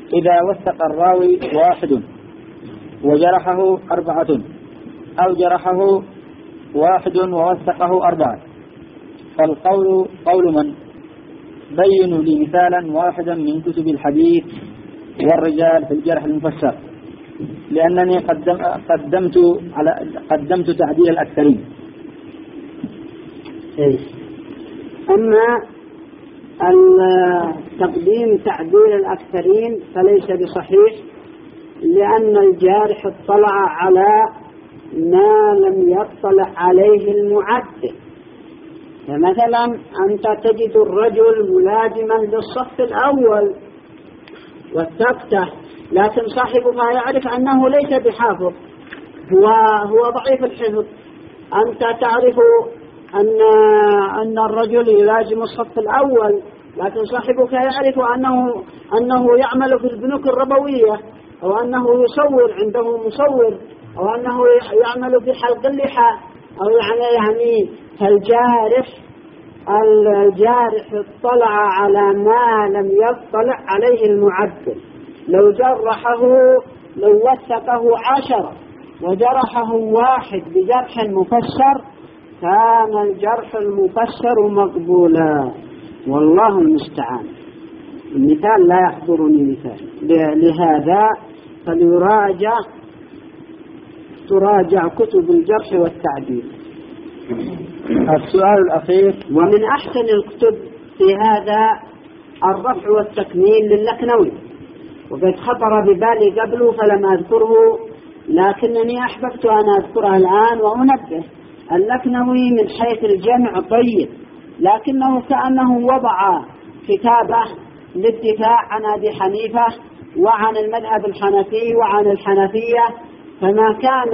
إذا وثق الراوي واحد وجرحه 4 أو جرحه 1 ووثقه 4 فالقول قول من؟ بينوا لي مثالا واحدا من كتب الحديث والرجال في الجرح المفسر، لأنني قدمت تعديل الأكثرين. أما تقديم تعديل الأكثرين فليس بصحيح، لأن الجارح اطلع على ما لم يطلع عليه المعدل. فمثلا أنت تجد الرجل ملازما للصف الأول وثقته، لكن صاحبها يعرف أنه ليس بحافظ، هو ضعيف الحفظ. أنت تعرف أن الرجل يلازم الصف الأول، لكن صاحبك يعرف أنه يعمل في البنوك الربوية، أو أنه يصور عنده مصور، أو أنه يعمل في حلق اللحى، أو يعني فالجارح اطلع على ما لم يطلع عليه المعدل. لو وثقه 10 وجرحه 1 بجرح مفسر كان الجرح المفسر مقبولا، والله المستعان. المثال لا يحضرني مثال، لهذا تراجع كتب الجرح والتعديل. السؤال الأخير: ومن أحسن الكتب في هذا الرفع والتكميل للكنوي، وقد خطر ببالي قبله فلم أذكره، لكنني أحببت أن أذكره الآن وأنبه. اللكنوي من حيث الجمع طيب، لكنه كأنه وضع كتابه للدفاع عن أبي حنيفة وعن المذهب الحنفي وعن الحنفية، فما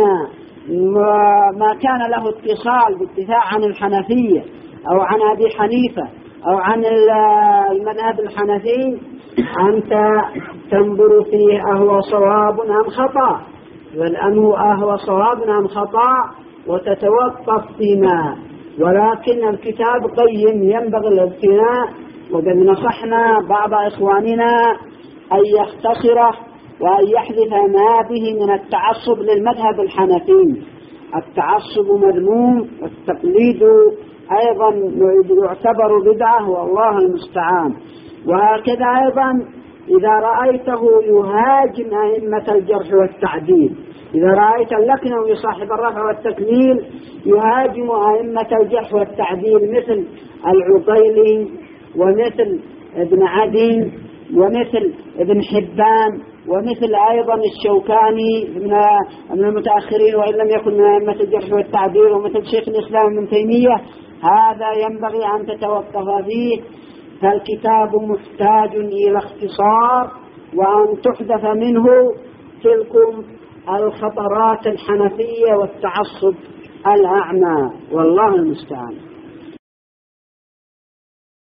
كان له اتصال بالدفاع عن الحنفية أو عن أبي حنيفة أو عن المذهب الحنفي أنت تنظر فيه أهو صواب أم خطأ، والأمر أهو صواب أم خطأ، وتتوقف فيما. ولكن الكتاب قيم ينبغي الابتناء، وقد نصحنا بعض إخواننا أن يختصره وأن يحذف ما به من التعصب للمذهب الحنفي. التعصب مذموم، والتقليد أيضا يعتبر بدعة، والله المستعان. وهكذا أيضا إذا رأيته يهاجم أئمة الجرح والتعديل، إذا رأيت اللكنوي صاحب الرفع والتكميل يهاجم أئمة الجرح والتعديل مثل العقيلي ومثل ابن عدي ومثل ابن حبان ومثل أيضا الشوكاني من المتأخرين وإن لم يكن من أئمة الجرح والتعديل، ومثل شيخ الإسلام ابن تيمية، هذا ينبغي أن تتوقف فيه. فالكتاب محتاج إلى اختصار، وأن تحذف منه تلكم الخطرات الحنفية والتعصب الأعمى، والله المستعان.